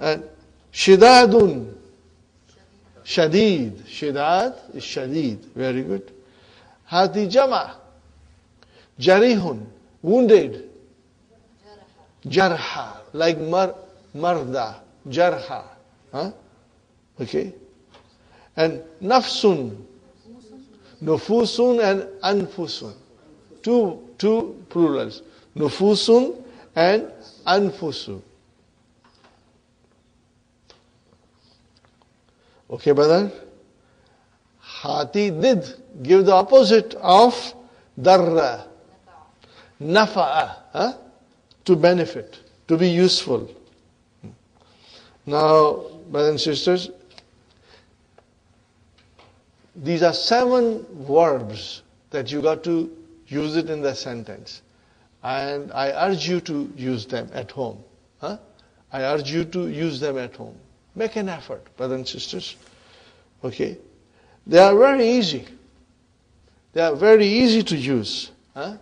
And shidadun, shadid. Shidad is shadid. Very good. Hati jama, jarihun, wounded. Jarha, like marda, jarha. Huh? Okay. And nafsun, nufusun and anfusun. Two plurals. Nufusun and anfusun. Okay, brother? Hati did give the opposite of darra. Nafa'a. Huh? To benefit, to be useful. Now, brothers and sisters, these are 7 verbs that you got to use it in the sentence. And I urge you to use them at home. Huh? I urge you to use them at home. Make an effort, brothers and sisters. Okay? They are very easy. They are very easy to use. Huh?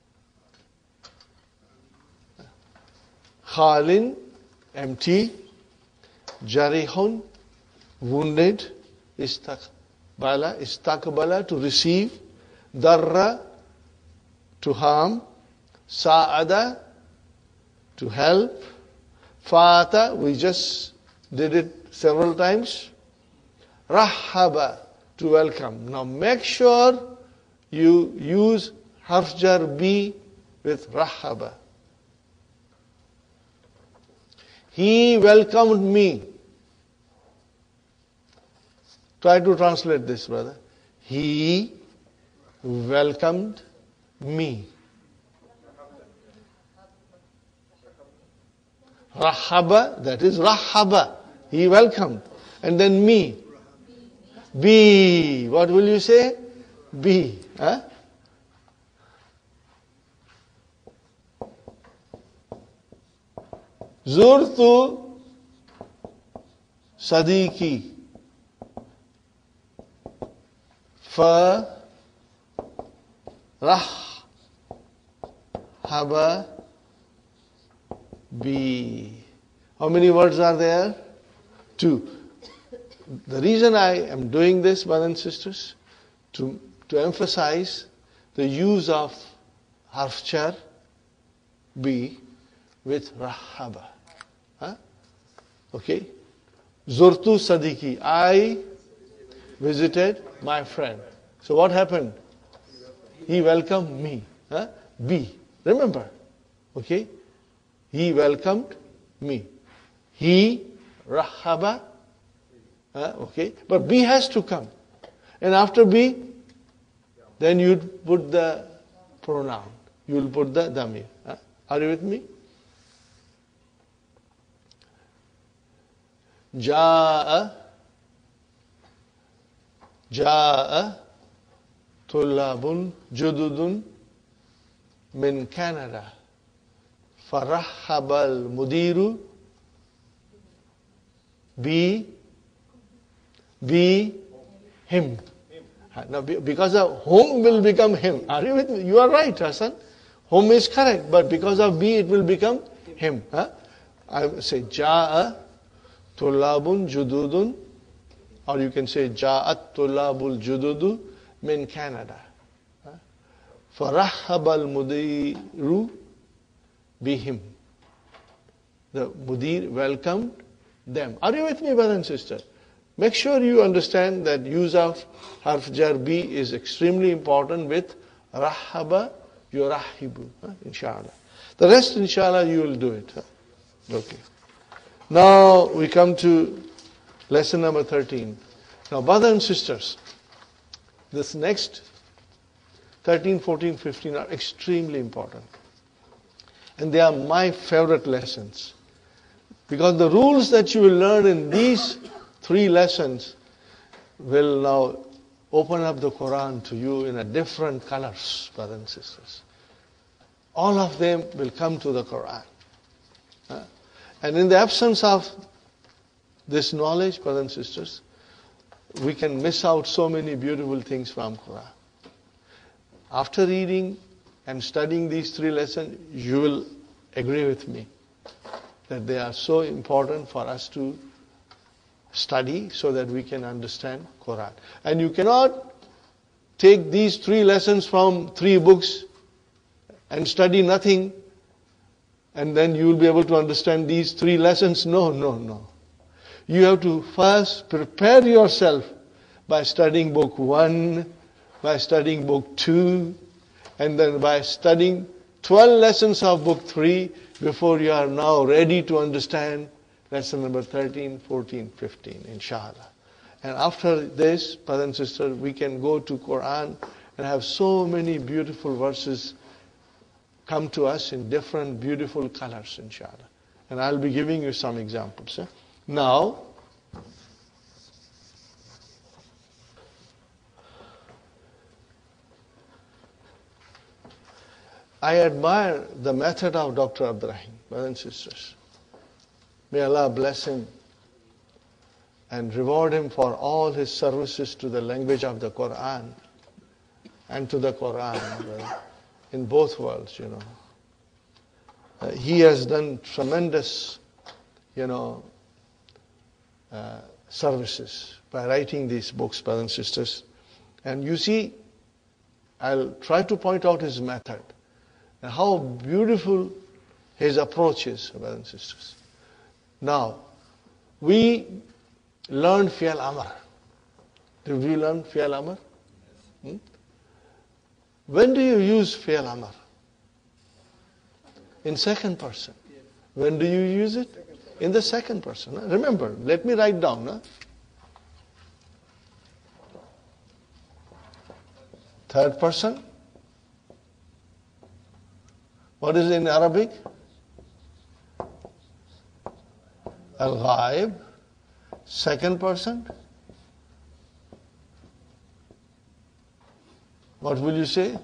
Khalin, empty. Jarihun, wounded. Istakbala, to receive. Darra, to harm. Sa'ada, to help. Fata, we just did it several times. Rahaba, to welcome. Now make sure you use harf jar bi with rahaba. He welcomed me. Try to translate this, brother. He welcomed me. Rahaba, that is rahaba. He welcomed. And then me. Be. What will you say? Be. Huh? Zurtu Sadiki. Fa Rahaba Bi. How many words are there? 2. The reason I am doing this, brothers and sisters, to emphasize the use of harf jar bi with rahaba. Huh? Okay? Zurtu Sadiki. I visited my friend. So what happened? He welcomed me. Huh? Be. Remember. Okay? He welcomed me. He rahaba. Okay? But be has to come. And after be, then you put the pronoun. You will put the damir. Huh? Are you with me? Ja'a tullabun jududun min Canada. Farahhabal mudiru be him. Now, because of whom will become him. Are you with me? You are right, Hassan. Whom is correct, but because of be, it will become him. Huh? I say Ja'a tullabun jududun, or you can say Ja'at tullabul jududu min Canada. Farahhabal mudiru bihim. The mudir welcomed them. Are you with me, brother and sister? Make sure you understand that use of harf jar bi is extremely important with rahaba yurahibu, inshallah. The rest, inshallah, you will do it. Okay. Now we come to lesson number 13. Now, brothers and sisters, this next 13, 14, 15 are extremely important. And they are my favorite lessons. Because the rules that you will learn in these 3 lessons will now open up the Quran to you in a different colors, brothers and sisters. All of them will come to the Quran. And in the absence of this knowledge, brothers and sisters, we can miss out so many beautiful things from Quran. After reading and studying these 3 lessons, you will agree with me that they are so important for us to study so that we can understand Quran. And you cannot take these 3 lessons from 3 books and study nothing and then you will be able to understand these 3 lessons. No, no, no. You have to first prepare yourself by studying book 1, by studying book 2, and then by studying 12 lessons of book 3 before you are now ready to understand lesson number 13, 14, 15, inshallah. And after this, brothers and sisters, we can go to Quran and have so many beautiful verses come to us in different beautiful colors, inshallah. And I'll be giving you some examples. Now, I admire the method of Dr. Abdurrahim, brothers and sisters. May Allah bless him and reward him for all his services to the language of the Quran and to the Quran in both worlds, he has done tremendous, services by writing these books, brothers and sisters. And you see, I'll try to point out his method and how beautiful his approach is, brothers and sisters. Now, we learned Fi'al Amr. Did we learn Fi'al Amr? When do you use Fi'al Amr? In second person. When do you use it? In the second person. Remember, let me write down. Third person. What is in Arabic? Al-Ghaib. Second person. What will you say?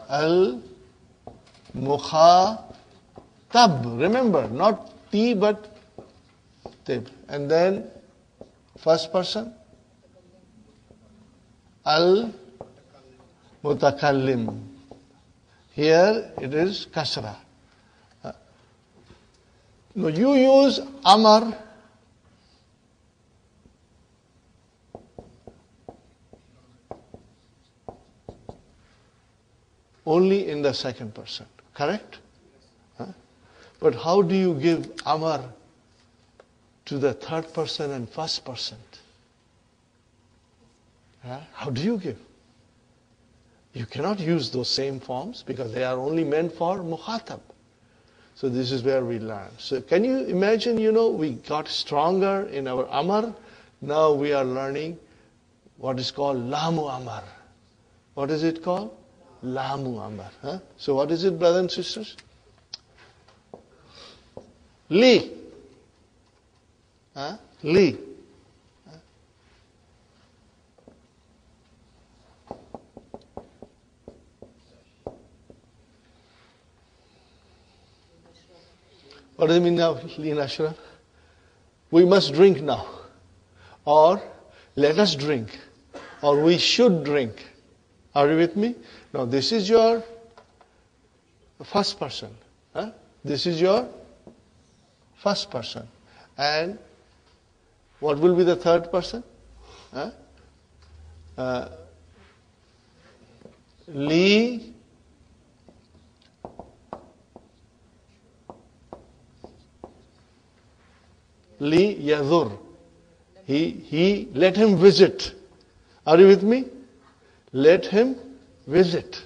Al-Mukhatab. Remember, not T but Tib. And then first person. Al-Mutakallim. Here it is kasra. No, you use Amar only in the second person. Correct? But how do you give Amar to the third person and first person? How do you give? You cannot use those same forms because they are only meant for mukhatab. So this is where we learn. So can you imagine, we got stronger in our Amar. Now we are learning what is called Lamu Amar. What is it called? Lamu Amar. So what is it, brothers and sisters? Li. Li. What does it mean now, Li Nashrab? We must drink now. Or let us drink. Or we should drink. Are you with me? Now this is your first person. This is your first person. And what will be the third person? Li Yadur. He let him visit. Are you with me? Let him visit.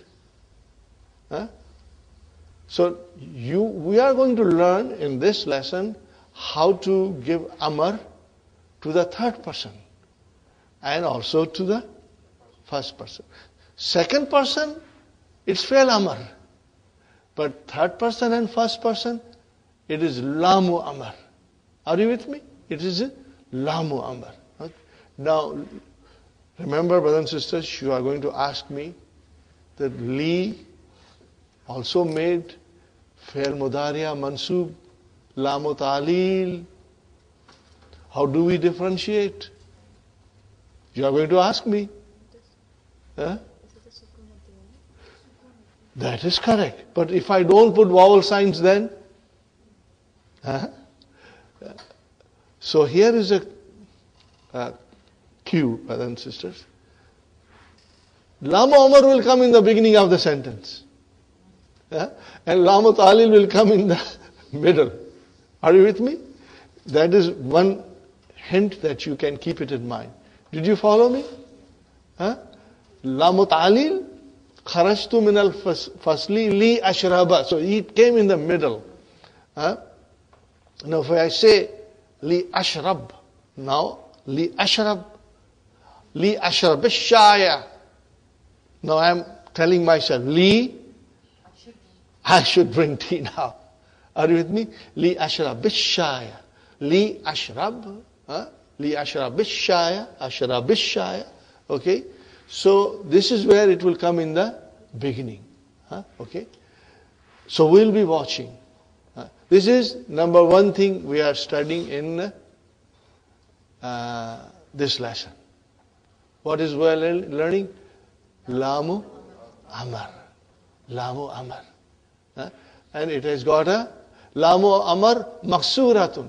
So we are going to learn in this lesson how to give Amar to the third person and also to the first person. Second person, it's Fi'al Amar. But third person and first person, it is Lamu Amar. Are you with me? It is Lamu Amar. Okay. Now, remember, brothers and sisters, you are going to ask me that Li also made Fi'al Mudariya Mansub, Lamu Ta'lil. How do we differentiate? You are going to ask me. That is correct. But if I don't put vowel signs then? So here is a cue, brothers and sisters. Lama Umar will come in the beginning of the sentence. And Lama Talil will come in the middle. Are you with me? That is one hint that you can keep it in mind. Did you follow me? Lama Talil, kharajtu min al-fasli li ashraba. So it came in the middle. Now if I say li ashrab, now li ashrab shaya. Now I am telling myself, I should bring tea now. Are you with me? Li ashrab bishaya. Li ashrab. Li ashrab bishaya. Okay. So this is where it will come in the beginning. Okay. So we'll be watching. This is number one thing we are studying in this lesson. What is we are learning? Lamu Amar. Lamu Amar. And it has got a Lamu Amar Maksuratun.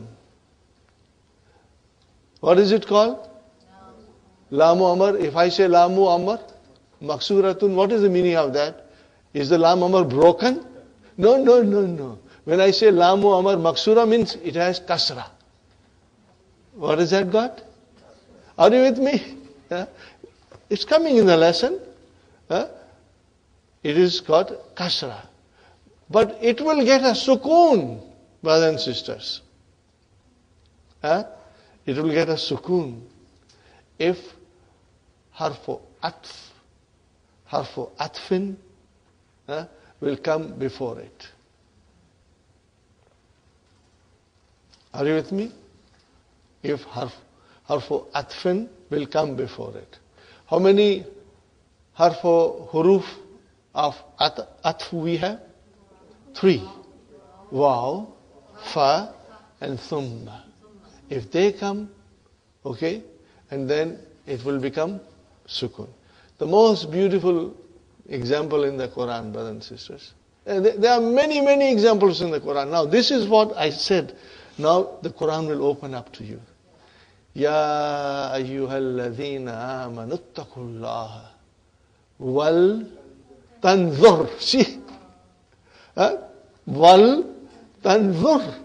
What is it called? Lamu Amar. If I say Lamu Amar Maksuratun, what is the meaning of that? Is the Lamu Amar broken? No. When I say Lamu Amar Maksura means it has Kasra. What has that got? Are you with me? It's coming in the lesson. It is got Kasra. But it will get a sukoon, brothers and sisters. It will get a sukoon if harfu atfin will come before it. Are you with me? If harfu atfin will come before it. How many harfu huruf of atf we have? 3. Waw, fa, and thumma. If they come, okay, and then it will become sukun. The most beautiful example in the Quran, brothers and sisters. There are many examples in the Quran. Now this is what I said. Now the Quran will open up to you. Ya ayyuhalladhina amanu ittaqullaha wal tanzur. See? Wal tanzur.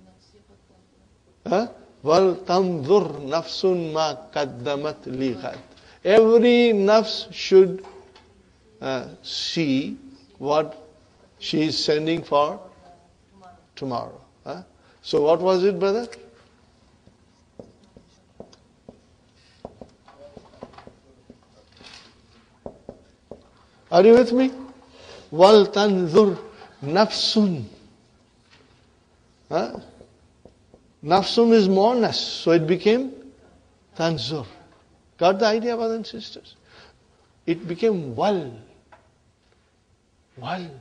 Wal tanzur nafsun ma qaddamat li ghad. Every nafs should see what she is sending for tomorrow. So what was it, brother? Are you with me? Wal tanzur nafsun. Nafsun is monas, so it became tanzur. Got the idea, brothers and sisters? It became wal. Wal.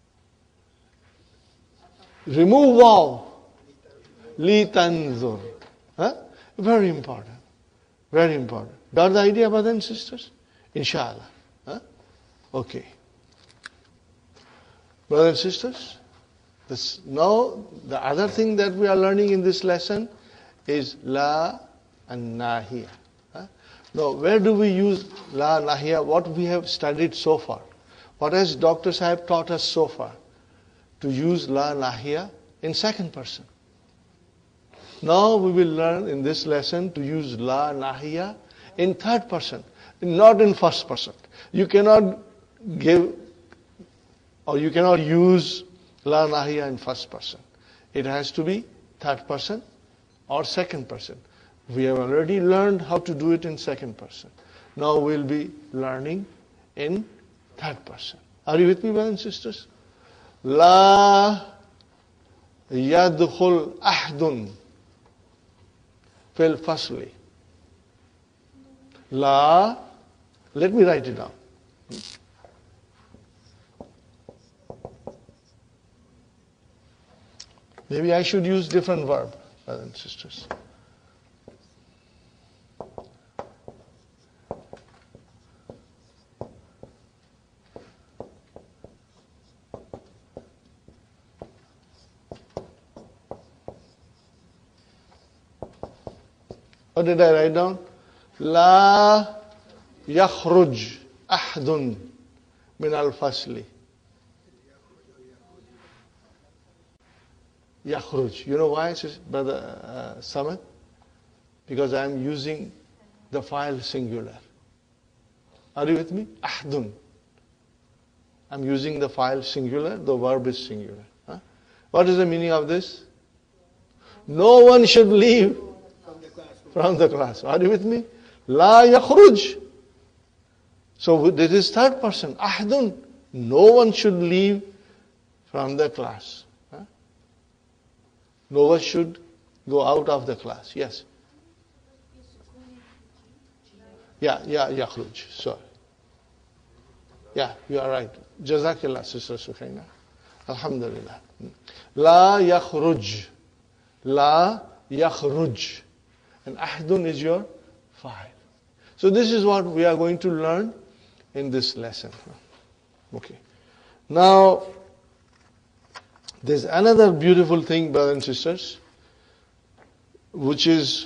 Remove waw. Li tanzur. Very important. Very important. Got the idea, brothers and sisters? Inshallah. Okay. Brothers and sisters, now the other thing that we are learning in this lesson is la and nahiya. Now, where do we use la nahiya? What we have studied so far? What has Dr. Sahib taught us so far? To use la nahiya in second person. Now we will learn in this lesson to use la nahiya in third person, not in first person. You cannot give or you cannot use la nahiya in first person. It has to be third person or second person. We have already learned how to do it in second person. Now we'll be learning in third person. Are you with me, brothers and sisters? La yadkhul ahdun fil fasli. La, let me write it down. Maybe I should use different verb, brothers and sisters. What did I write down? La yakhruj ahdun min al-fasli. Yakhruj. You know why, Brother Samad? Because I am using the file singular. Are you with me? Ahdun. I'm using the file singular, the verb is singular. Huh? What is the meaning of this? No one should leave from the class. Are you with me? La yakhruj. So this is third person. Ahdun. No one should leave from the class. Huh? No one should go out of the class. Yes. Yeah, yakhruj. Sorry. Yeah, you are right. Jazakillah, Sister Sukhaina. Alhamdulillah. La yakhruj. La yakhruj. And ahdun is your file. So this is what we are going to learn in this lesson. Okay. Now, there's another beautiful thing, brothers and sisters, which is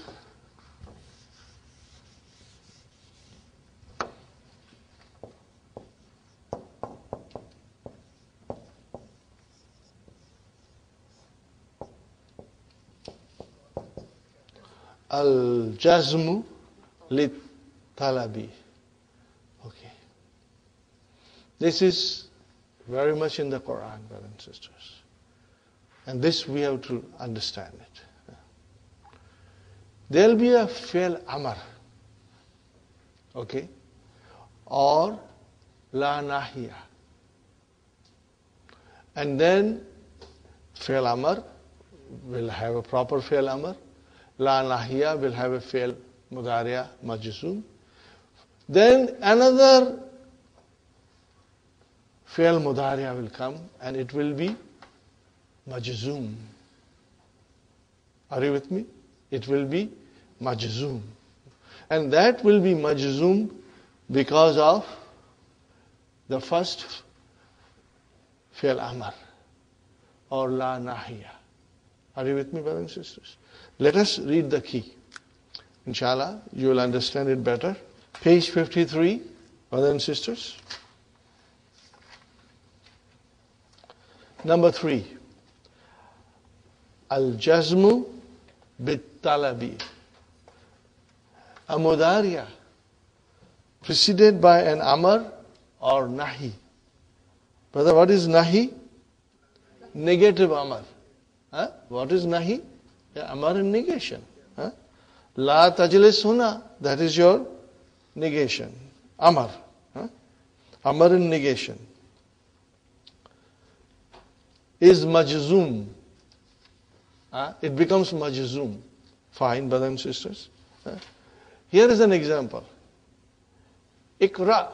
al-jazmu lit-talabi. Okay. This is very much in the Quran, brothers and sisters. And this we have to understand it. There will be a fi'l amr. Okay. Or la nahiya. And then fi'l amr will have a proper fi'l amr. La nahiya will have a fi'l mudariya majzum. Then another fi'l mudariya will come and it will be majzum. Are you with me? It will be majzum. And that will be majzum because of the first fi'l amr or la nahiya. Are you with me, brothers and sisters? Let us read the key. Inshallah, you will understand it better. Page 53, brothers and sisters. Number 3. Al-jazmu bit-talabi. A mudariya preceded by an amr or nahi. Brother, what is nahi? Negative amr. Huh? What is nahi? Yeah, amar in negation. Huh? La tajlis huna, that is your negation. Amar. Huh? Amar in negation. Is majzum. It becomes majzum. Fine, brothers and sisters. Huh? Here is an example. Ikra.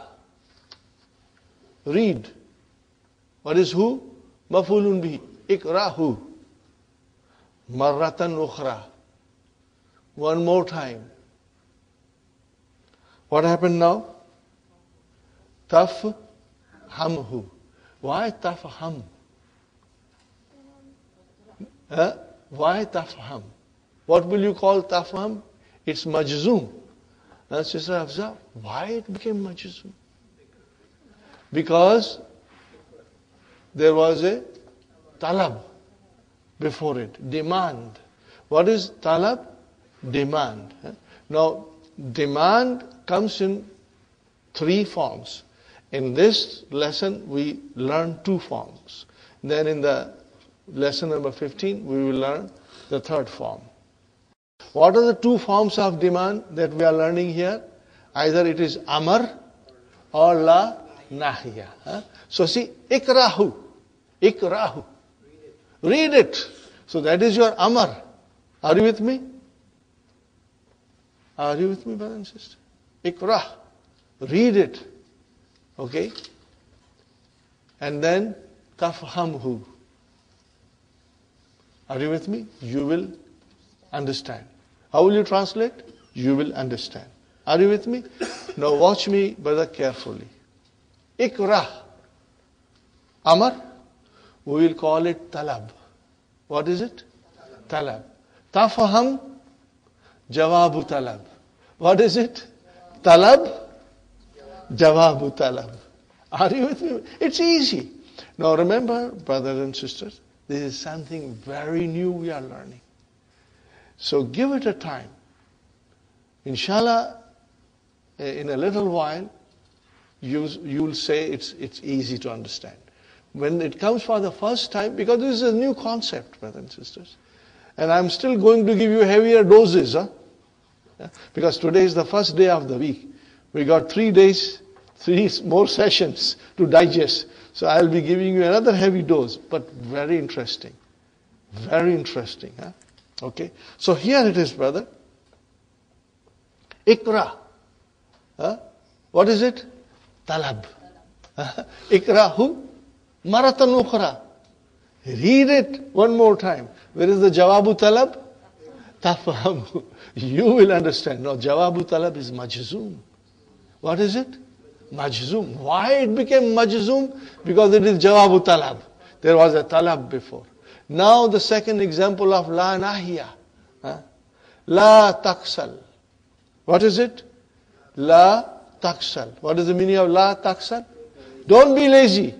Read. What is who? Mafulun bihi. Ikrahu. Marratan ukhra. One more time. What happened now? Tafhamhu. Why tafham? Why tafham? What will you call tafham? It's majzum. Now, Sister Hafsa, why it became majzum? Because there was a talab before it, demand. What is talab? Demand. Now, demand comes in 3 forms. In this lesson, we learn 2 forms. Then in the lesson number 15, we will learn the 3rd form. What are the 2 forms of demand that we are learning here? Either it is amar or la nahiya. So see, ikrahu. Ikrahu. Read it. So that is your amar. Are you with me? Are you with me, brother and sister? Ikrah. Read it. Okay? And then tafhamhu. Are you with me? You will understand. How will you translate? You will understand. Are you with me? Now watch me, brother, carefully. Ikrah. Amar. We will call it talab. What is it? Talab. Tafaham. Jawabu talab. What is it? Talab, jawabu talab. Are you with me? It's easy. Now remember, brothers and sisters, this is something very new we are learning. So give it a time. Inshallah, in a little while, you'll say it's easy to understand. When it comes for the first time, because this is a new concept, brothers and sisters, and I'm still going to give you heavier doses, because today is the first day of the week. We got 3 days, 3 more sessions to digest. So I'll be giving you another heavy dose, but very interesting. Very interesting. Okay. So here it is, brother. Ikra. What is it? Talab. Ikrahu maratan ukhra. Read it one more time. Where is the jawabu talab? Tafahamu. You will understand. No, jawabu talab is majzoom. What is it? Majzoom. Why it became majzoom? Because it is jawabu talab. There was a talab before. Now the second example of la nahiya. La taksal. What is it? La taksal. What is the meaning of la taksal? Don't be lazy.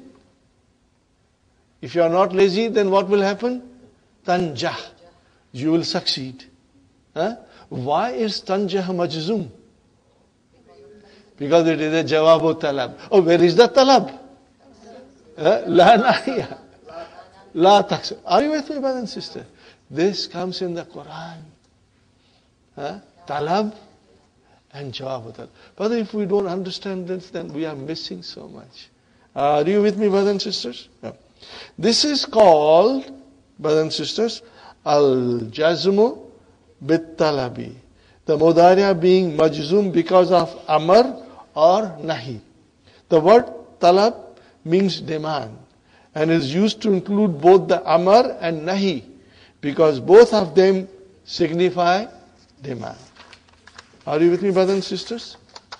If you are not lazy, then what will happen? Tanjah. You will succeed. Why is tanjah majzoom? Because it is a jawabu talab. Oh, where is the talab? La nahiya. La taksal. Are you with me, brothers and sisters? This comes in the Quran. Talab and jawabu talab. But if we don't understand this, then we are missing so much. Are you with me, brothers and sisters? Yeah. This is called, brothers and sisters, al-jazmu bit-talabi. The mudari'a being majzoom because of amr or nahi. The word talab means demand and is used to include both the amr and nahi because both of them signify demand. Are you with me, brothers and sisters?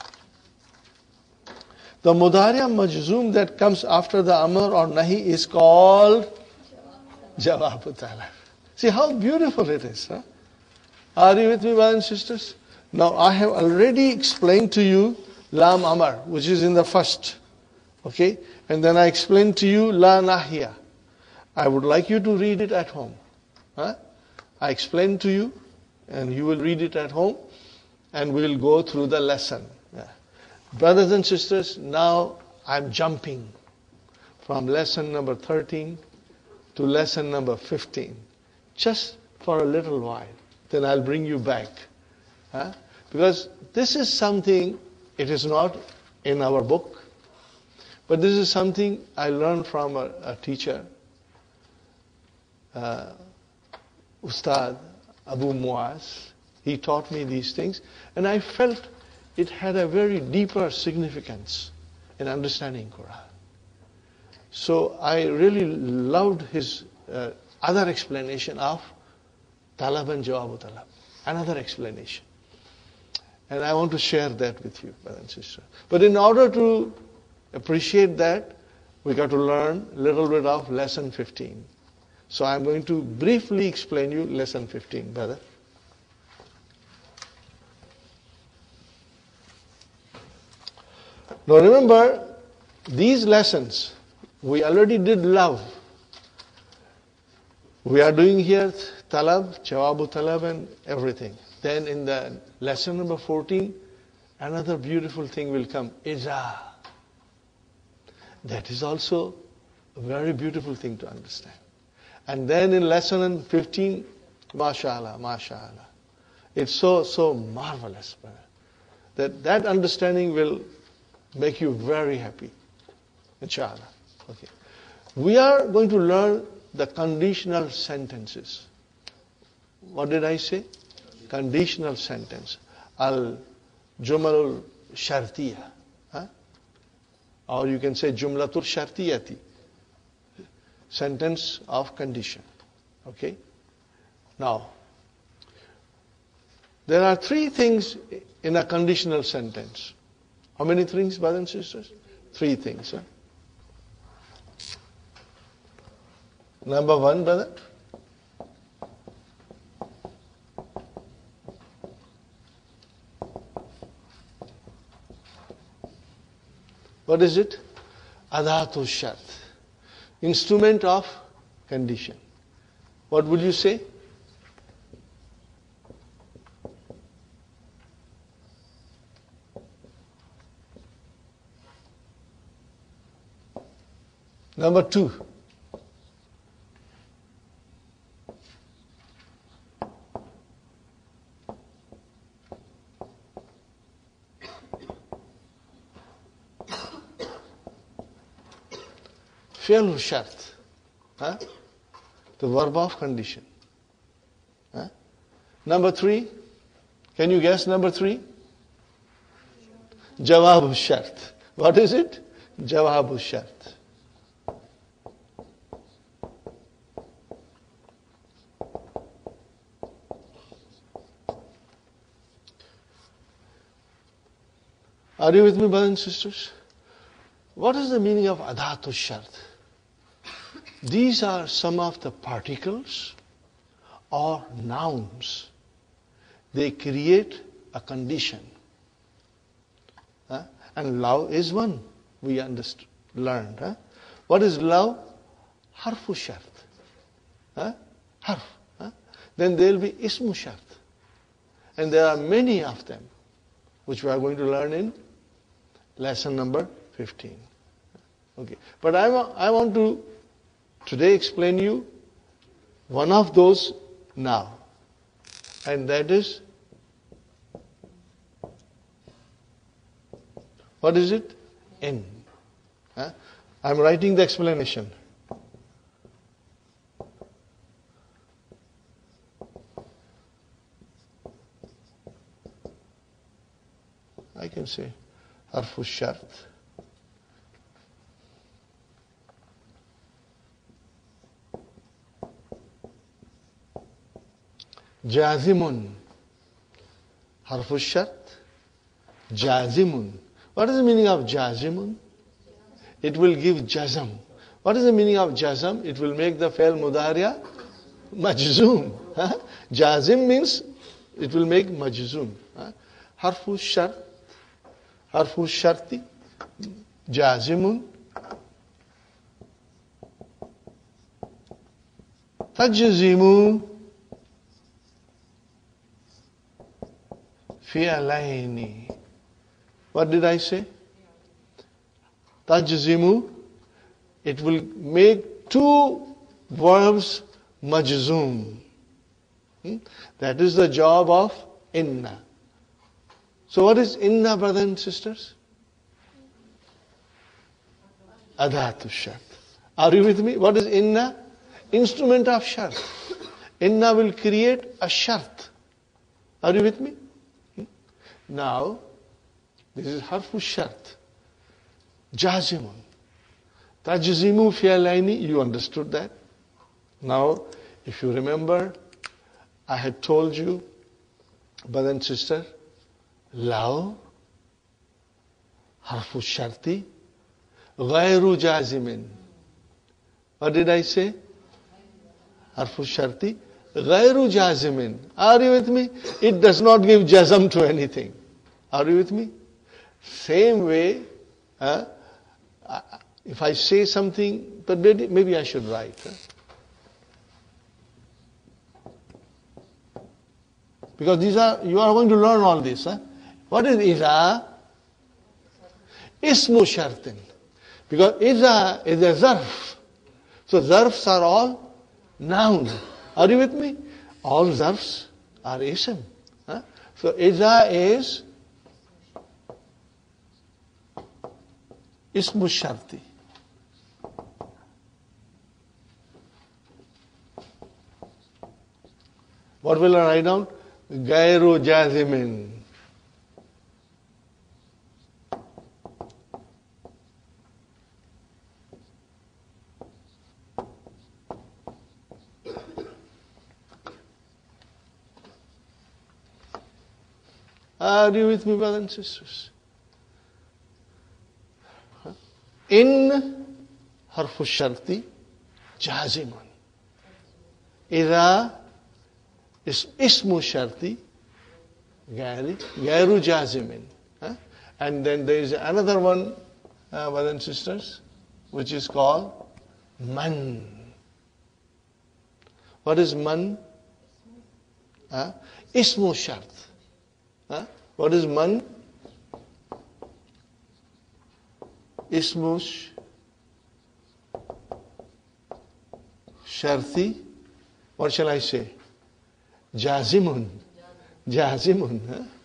The mudari'a majzoom that comes after the amr or nahi is called jawabu talab. See how beautiful it is. Are you with me, brothers and sisters? Now I have already explained to you lam amr, which is in the first. Okay? And then I explained to you la nahiya. I would like you to read it at home. I explained to you, and you will read it at home, and we will go through the lesson. Brothers and sisters, now I'm jumping from lesson number 13 to lesson number 15. Just for a little while. Then I'll bring you back. Because this is something, it is not in our book, but this is something I learned from a teacher, Ustad Abu Muaz. He taught me these things, and I felt it had a very deeper significance in understanding Quran. So I really loved his other explanation of talab and jawabu talab. Another explanation. And I want to share that with you, brothers and sisters. But in order to appreciate that, we got to learn a little bit of lesson 15. So I'm going to briefly explain you lesson 15, brother. Now remember, these lessons, we already did love. We are doing here talab, jawabu talab and everything. Then in the lesson number 14, another beautiful thing will come, iza. That is also a very beautiful thing to understand. And then in lesson 15, mashallah, mashallah. It's so marvelous, brother. That understanding will make you very happy, inshallah. Okay. We are going to learn the conditional sentences. What did I say? Conditional sentence. Al-Jumalul Shartiya. Or you can say Jumlatul Shartiyati. Sentence of condition. Okay? Now, there are 3 things in a conditional sentence. How many things, brothers and sisters? 3 things. Number 1, brother. What is it? Adatu shart. Instrument of condition. What would you say? Number 2. Fi'l shart. The verb of condition. Number 3. Can you guess number 3? Jawab shart. What is it? Jawab shart. Are you with me, brothers and sisters? What is the meaning of adatu shart? These are some of the particles or nouns. They create a condition. And love is one, we learned. What is love? Harfu shart. Harf. Then there will be ismu shart. And there are many of them, which we are going to learn in lesson number 15. Okay. But I want to today explain you one of those now. And that is, what is it? In. I'm writing the explanation. I can say harfu shart. Jazimun. Harfu shart. Jazimun. What is the meaning of jazimun? It will give jazam. What is the meaning of jazam? It will make the fi'l mudariya majzoom. Jazim means it will make majzoom. Harfu shart. Harfu sharti. Jazimun. Tajzimu. Fi'alaini. What did I say? Tajzimu. It will make two verbs majzoom. That is the job of inna. So what is inna, brothers and sisters? Adatu shart. Are you with me? What is inna? Instrument of shart. Inna will create a shart. Are you with me? Now, this is harfu shart. Jazimun. Tajzimu fi'alaini. You understood that? Now, if you remember, I had told you, brother and sister, law, harfu sharti, ghayru jazimin. What did I say? Harfu sharti, ghayru jazimin. Are you with me? It does not give jazam to anything. Are you with me? Same way, if I say something, but maybe I should write. Because you are going to learn all this. What is iza? Ismu shartin. Because iza is a zarf. So zarfs are all noun. Are you with me? All zarfs are ism. So iza is ismu sharti. What will I write down? Gairu jazimin. Are you with me, brothers and sisters? In harfu sharti jazimun. Ida ismu sharti gairu jazimin. And then there is another one brothers and sisters, which is called man. What is man? Ismu shart. What is man? Ismu sharti. What shall I say? Jazimun. Jazimun.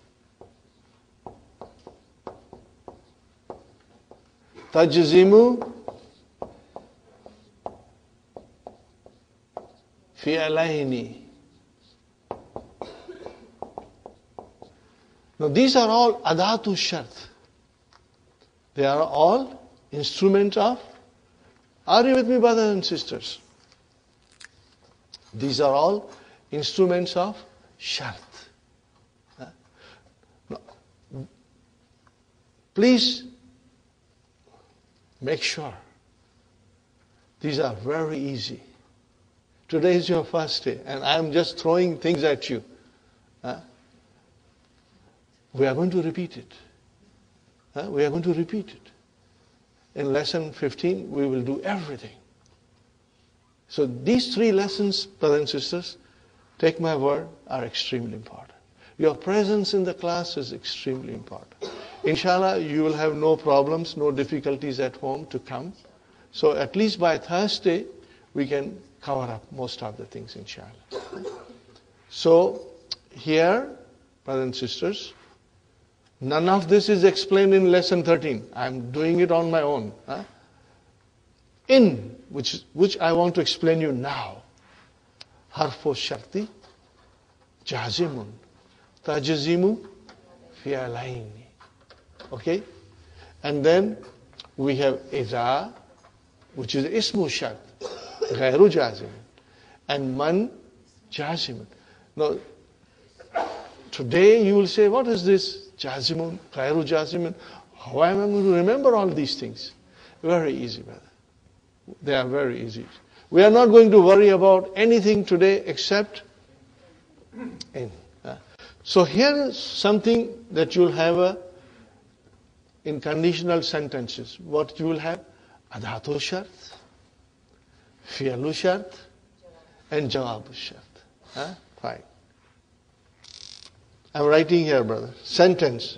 Tajzimu fi'alaini. Now these are all adatu shart. They are all instruments of. Are you with me, brothers and sisters? These are all instruments of shart. Now, please make sure these are very easy. Today is your first day, and I am just throwing things at you. We are going to repeat it. We are going to repeat it. In lesson 15, we will do everything. So these 3 lessons, brothers and sisters, take my word, are extremely important. Your presence in the class is extremely important. Inshallah, you will have no problems, no difficulties at home to come. So at least by Thursday, we can cover up most of the things, inshallah. So here, brothers and sisters, none of this is explained in lesson 13. I'm doing it on my own. In, which I want to explain you now. Harfo sharti, jazimun, tajzimu, fi'alaini. Okay? And then we have idha, which is ismu shart, ghairu jazimun. And man, jazimun. Now, today you will say, what is this? Jazimun, ghairu jazimun. How am I going to remember all these things? Very easy, brother. They are very easy. We are not going to worry about anything today except in. So here is something that you'll have in conditional sentences. What you will have? Adhatu shart, fi'lu shart, and jawabu shart. Fine. I'm writing here, brother. Sentence.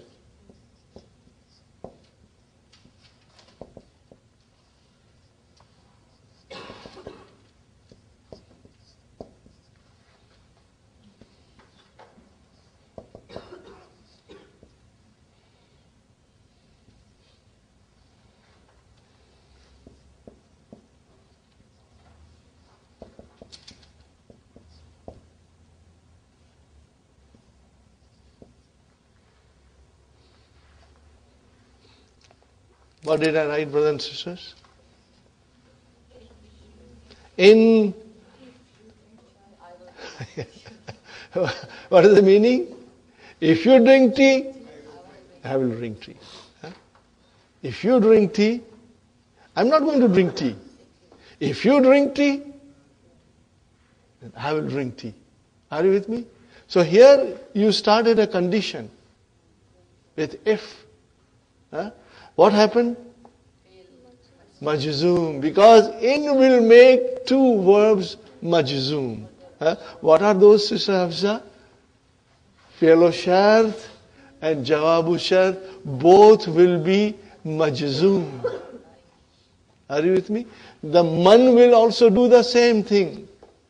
What did I write, brothers and sisters? In. What is the meaning? If you drink tea, I will drink tea. If you drink tea, I'm not going to drink tea. If you drink tea, I will drink tea. Are you with me? So here you started a condition with if. What happened? Majzoom. Because in will make 2 verbs majzoom. What are those, Sister Hafsa? Fi'lu shart and jawabu shart. Both will be majzoom. Are you with me? The man will also do the same thing.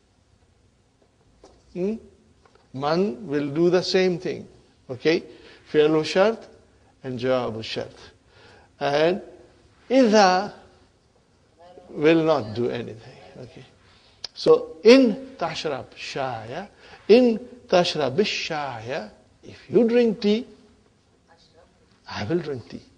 Man will do the same thing. Okay? Fi'lu shart and jawabu shart. And idha will not do anything. Okay. So in tashrab shaya, in tashrab shaya, if you drink tea, I will drink tea.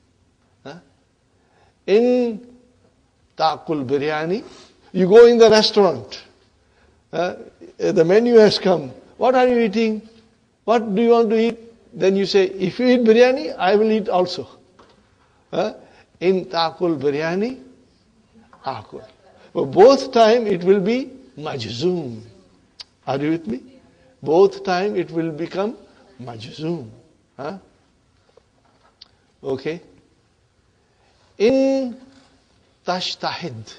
In ta'kul biryani, you go in the restaurant. The menu has come. What are you eating? What do you want to eat? Then you say, if you eat biryani, I will eat also. In ta'kul biryani, akul. But both time it will be majzoom. Are you with me? Both time it will become majzoom. Okay? In tashtahid.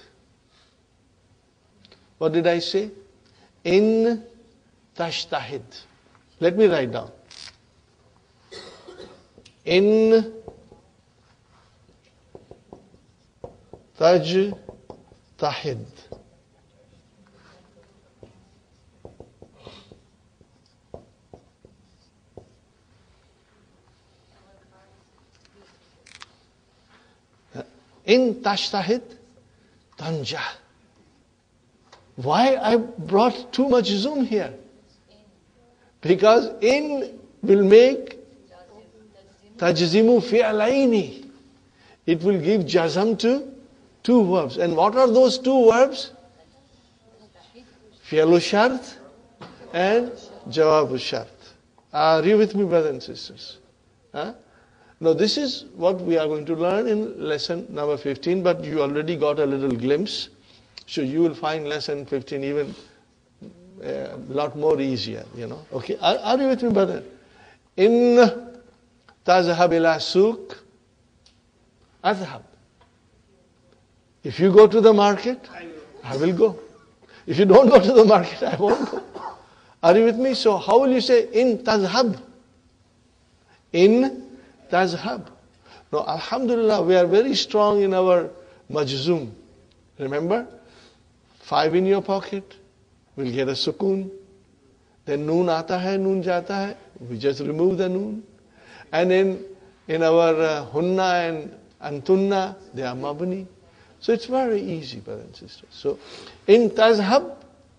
What did I say? In tashtahid. Let me write down. In tajtahid. In tashtahid, tanjah. Why I brought too much zoom here? Because in will make tajzimu fi'alaini. It will give jazam to two verbs. And what are those two verbs? Fi'lu shart and jawabu shart. Are you with me, brothers and sisters? Huh? Now this is what we are going to learn in lesson number 15, but you already got a little glimpse. So you will find lesson 15 even a lot more easier, Okay, are you with me, brother? In tazhab ila suq, azhab. If you go to the market, I will go. If you don't go to the market, I won't go. Are you with me? So how will you say in tazhab? In tazhab. Now, alhamdulillah, we are very strong in our majzoom. Remember? 5 in your pocket, we'll get a sukoon. Then noon aata hai, noon jata hai, we just remove the noon. And in our hunna and antunna, they are mabni. So it's very easy, brothers and sisters. So, in tazhab,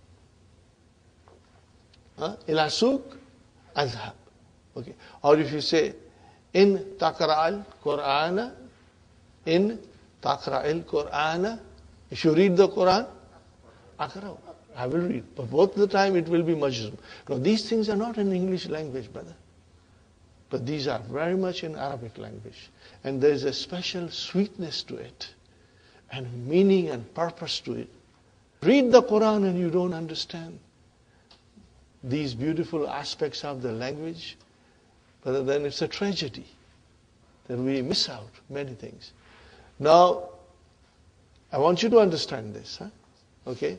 ila suq, azhab. Okay. Or if you say, in taqra'al Qur'ana, in taqra'il Qur'ana, if you read the Quran, aqra'u, I will read. But both the time it will be majzoom. Now these things are not in English language, brother. But these are very much in Arabic language. And there is a special sweetness to it. And meaning and purpose to it. Read the Quran and you don't understand these beautiful aspects of the language, but then it's a tragedy that we miss out many things. Now, I want you to understand this. Okay?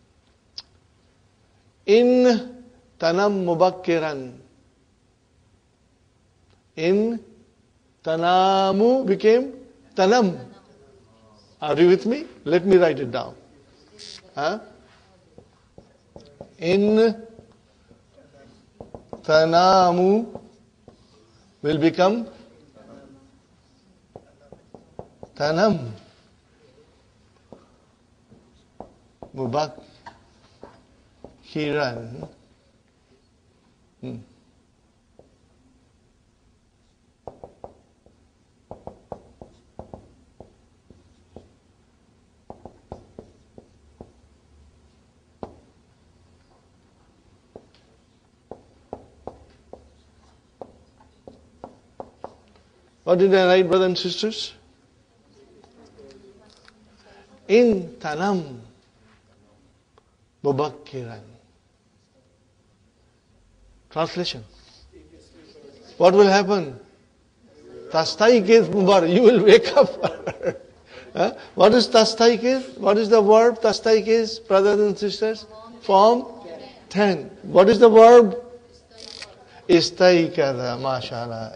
In tanam mubakkiran. In tanamu became tanam. Are you with me? Let me write it down. In tanamu will become tanam. Mubakkiran. What did I write, brothers and sisters? In tanam mubakkiran. Translation. What will happen? Tastaikiz mubarak. You will wake up. What is tastaikiz? What is the verb tastaikiz, brothers and sisters? Form 10. What is the verb? Istaikada, mashallah.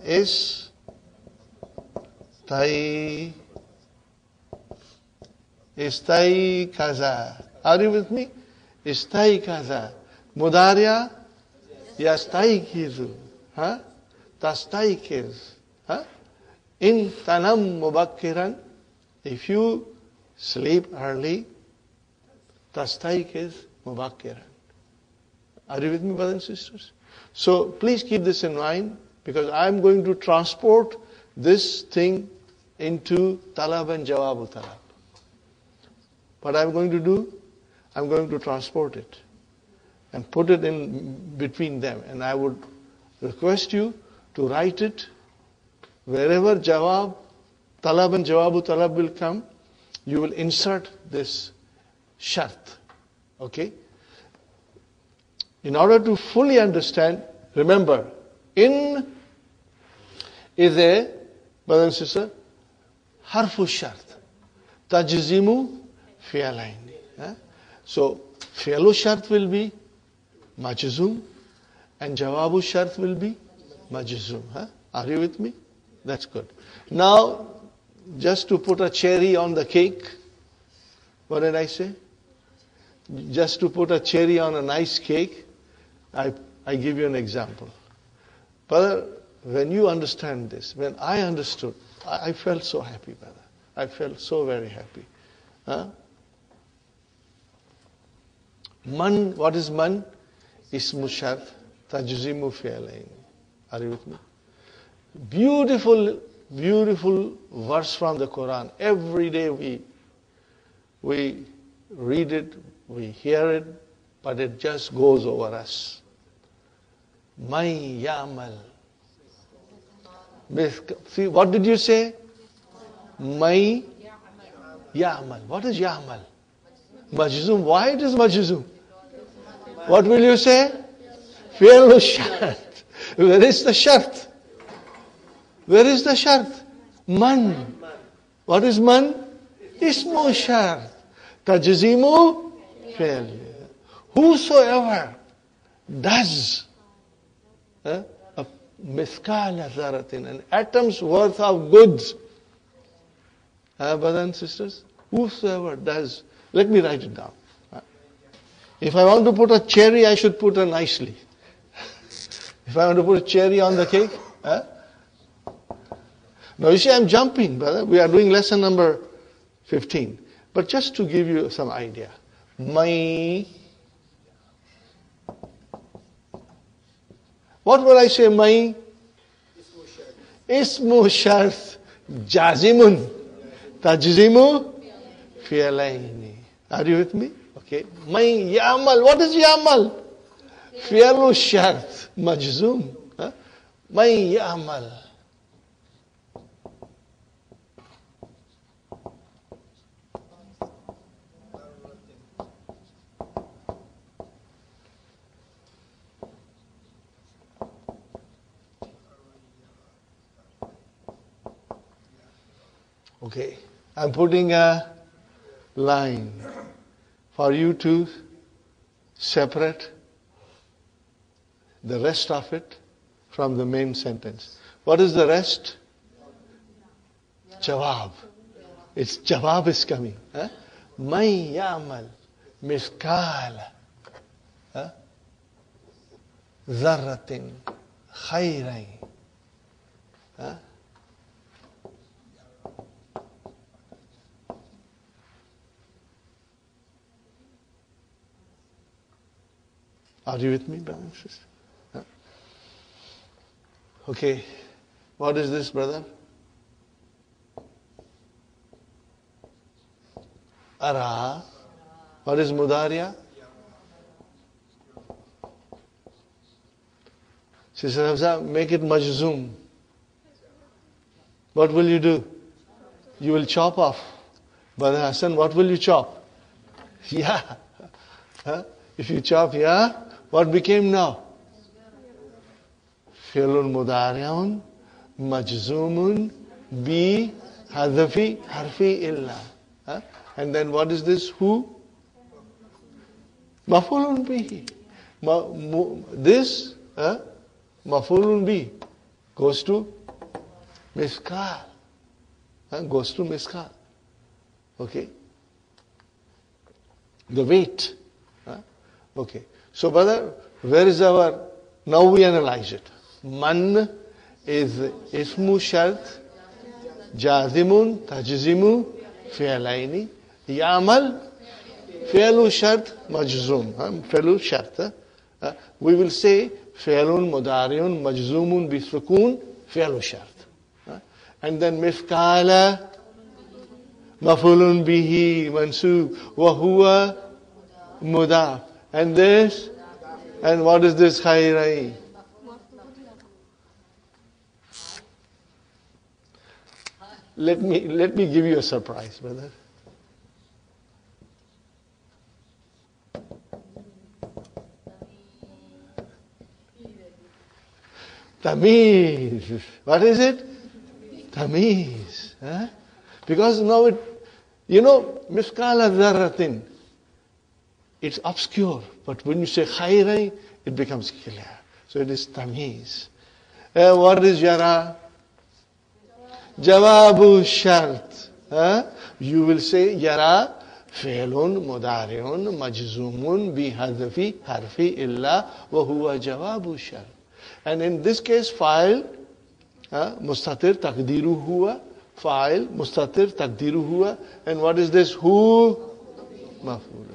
Istaikaza. Are you with me? Istaikaza. Mudarya yastaikizu. Tastaikiz. In tanam mubakkiran. If you sleep early, tastaikiz mubakkiran. Are you with me, brothers and sisters? So please keep this in mind, because I am going to transport this thing into talab and jawabu talab. What I'm going to do, I'm going to transport it and put it in between them. And I would request you to write it wherever jawab, talab and jawabu talab will come, you will insert this shart. Okay? In order to fully understand, remember, in is a, brother and sister, harfu shart. Tajzimu fi'alaini. So, fi'lu shart will be majzum and jawabu shart will be majzum. Are you with me? That's good. Now, just to put a cherry on the cake, what did I say? Just to put a cherry on a nice cake, I give you an example. Brother, when you understand this, when I understood, I felt so happy, brother. I felt so very happy. Man, what is man? Ismu shart, tajzimu fi'alain. Are you with me? Beautiful, beautiful verse from the Quran. Every day we read it, we hear it, but it just goes over us. May ya'mal. See, what did you say? May ya'mal. What is ya'mal? Majzum. Why it is majzum? What will you say? Fi'lu shart. Where is the shart? Where is the shart? Man. What is man? Ismu shart. Tajzimu fi'l. Whosoever does a mithqala dharratin, an atom's worth of goods. Brothers and sisters, whosoever does, let me write it down. If I want to put a cherry, I should put it nicely. If I want to put a cherry on the cake, Now you see, I'm jumping, brother. We are doing lesson number 15. But just to give you some idea. What will I say? Ismu shart jazimun tajzimu fi'alaini. Are you with me? Okay. Ya'mal. What is ya'mal? Fi'lu shart majzum. Ya'mal. Okay, I'm putting a line for you to separate the rest of it from the main sentence. What is the rest? Jawab. It's jawab is coming. May ya'mal miskala dharratin khayran. Are you with me, brothers and sisters? Okay. What is this, brother? Ara. What is mudariya? Sister Hafsa, make it majzoom. What will you do? You will chop off. Brother Hassan, what will you chop? Yeah. If you chop yeah, what became now? Fi'lun mudari'un majzumun bi hadfi harfi illa. And then what is this? Who? Maf'ulun bihi. This maf'ulun bi goes to miskal. Goes to miskal. Okay. The weight. Okay. So, brother, where is our... Now we analyze it. Man is ismu shart, jazimun, tajzimu, fi'alaini. Ya'mal, fi'lu shart, majzum. Fi'lu shart. We will say fi'lun mudari'un, majzumun, bisukun, fi'lu shart. And then mithqala, maf'ulun bihi, mansub, wa huwa mudaf. And this, and what is this khayrai? Let me give you a surprise, brother. Tamiz. What is it? Tamiz. Because now miskala dharratin, it's obscure. But when you say khairai, it becomes clear. So it is tamiz. What is yara? Jawabu shart. You will say yara fi'lun mudari'un majzumun bihadfi harfi illa wa huwa jawabu shart. And in this case, fa'il mustatir taqdiru huwa, fa'il mustatir taqdiru huwa. And what is this? Hu maf'ul.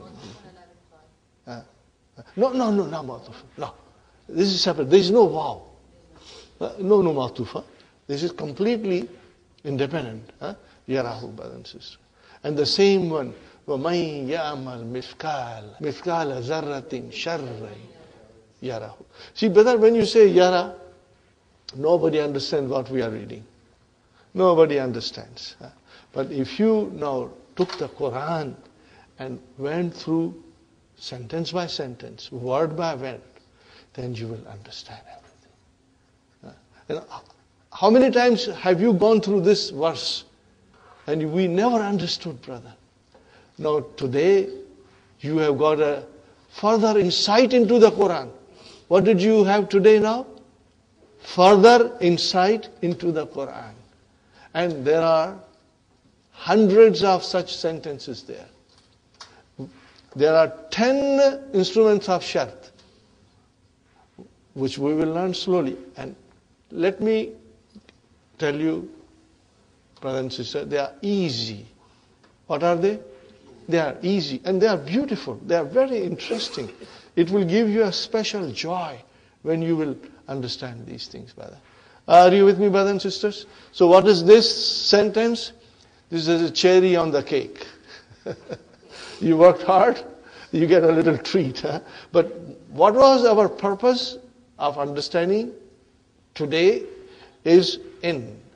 No, not ma'tuf. No. This is separate. There is no wow. No ma'tuf. This is completely independent. Yarahu, brother and sister. And the same one. وَمَنْ يَعْمَلْ مِثْقَالَ ذَرَّةٍ شَرًّا يَرَهُ. See, brother, when you say yara, nobody understands what we are reading. Nobody understands. But if you now took the Quran and went through sentence by sentence, word by word, then you will understand everything. And how many times have you gone through this verse and we never understood, brother? Now today you have got a further insight into the Quran. What did you have today now? Further insight into the Quran. And there are hundreds of such sentences there. There are 10 instruments of shart, which we will learn slowly. And let me tell you, brother and sister, they are easy. What are they? They are easy and they are beautiful. They are very interesting. It will give you a special joy when you will understand these things, brother. Are you with me, brothers and sisters? So what is this sentence? This is a cherry on the cake. You worked hard, you get a little treat. But what was our purpose of understanding today is in